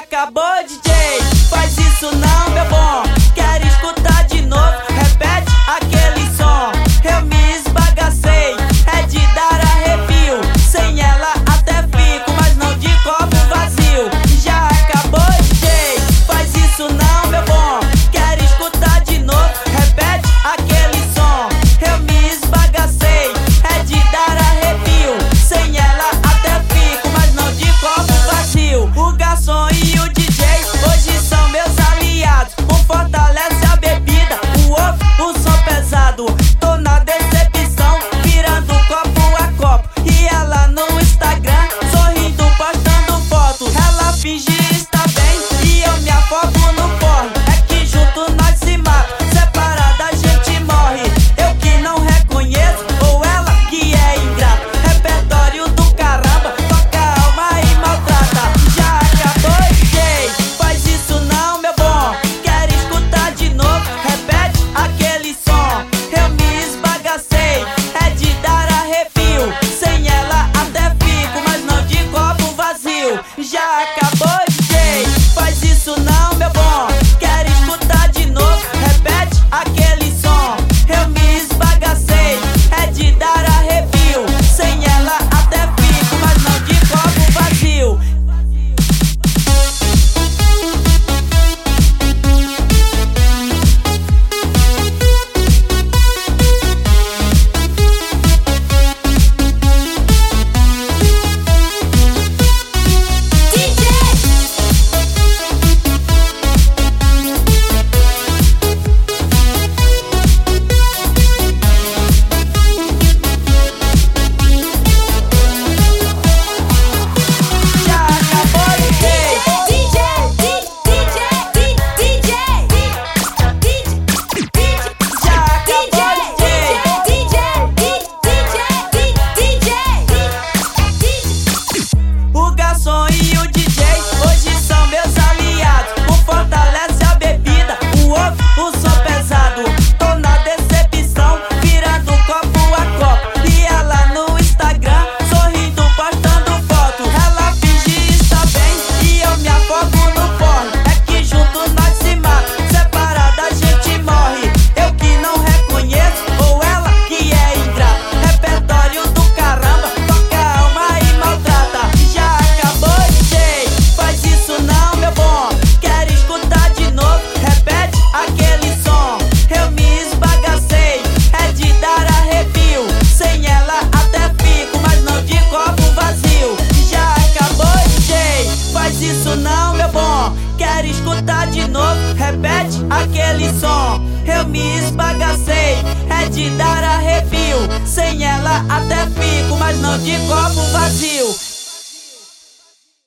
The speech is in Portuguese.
acabou, DJ? Faz isso não, meu bom. Quero escutar de novo, repete aquele som. Eu me esbagacei, é de dar arrepio. Sem ela até fico, mas não de copo vazio. Já acabou, DJ? Faz isso não, meu bom. Quero escutar de novo, repete aquele som. Eu me esbagacei, é de dar arrepio. Sem ela até fico, mas não de copo vazio. O garçom e o DJ hoje são meus aliados. Um fortalece a bebida, o outro o som pesado. Tô na decepção, virando copo a copo. E ela no Instagram, sorrindo, postando foto. Ela finge estar bem e eu me afogo no porre. É que junto nós se mata, separada a gente morre. Eu que não reconheço, ou ela que é ingrata. Repertório do caramba, toca a alma e maltrata. Já acabou, DJ? Faz isso não, meu bom. Quero escutar de novo, repete aquele som. Eu me esbagacei, é de dar arrepio. Sem ela até fico, mas não de copo vazio. Já acabou, DJ? Faz isso não, meu bom. Quero escutar de novo, repete aquele som. Eu me esbagacei, é de dar arrepio. Sem ela até fico, mas não de copo vazio. O garçom e o DJ hoje são meus aliados. Um fortalece a bebida, o outro o som pesado. Tô na decepção, virando copo a copo. E ela no Instagram, sorrindo, postando foto. Ela finge estar bem e eu me afogo no porre. É que junto nós se mata, separada a gente morre. Eu que não reconheço, ou ela que é ingrata. Repertório do caramba, toca a alma e maltrata. Já acabou, DJ? Faz isso não, meu bom. Quero escutar de novo, repete aquele som. Eu me esbagacei, é de dar arrepio. Sem ela até fico, mas não de copo vazio. Já acabou, DJ? Faz isso não, meu bom. Quero escutar de novo, repete aquele som. Eu me esbagacei, é de dar arrepio. Sem ela até fico, mas não de copo vazio.